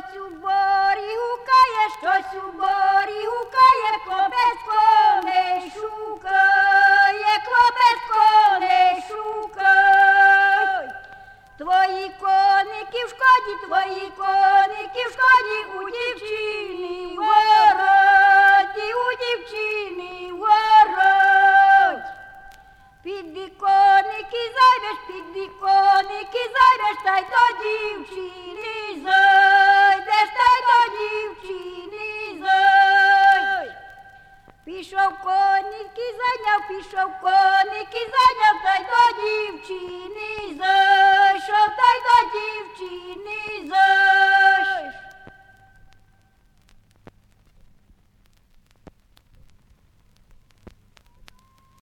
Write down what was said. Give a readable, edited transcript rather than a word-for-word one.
щось у борі гукає, щось у борі гукає, хлопець коней шукає, хлопець коней шукає. Твої коники в шкоді, твої коники в шкоді, у дівчині вороті, у дівчині вороть. Під віконики зайдеш, під віконики зайдеш, та й до дівчини зайдеш, та й до дівчини зайдеш. Пішов коники зайняв, пішов коники зайняв, та й